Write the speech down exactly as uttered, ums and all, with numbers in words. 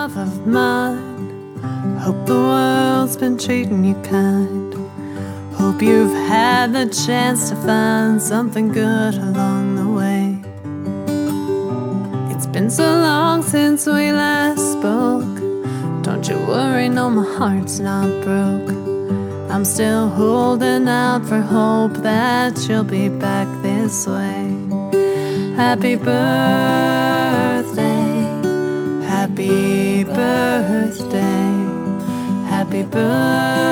love of mine. Hope the world's been treating you kind. Hope you've had the chance to find something good along the way. It's been so long since we last spoke. Don't you worry, no, my heart's not broke. I'm still holding out for hope that you'll be back this way. Happy birthday, happy birthday, happy birthday.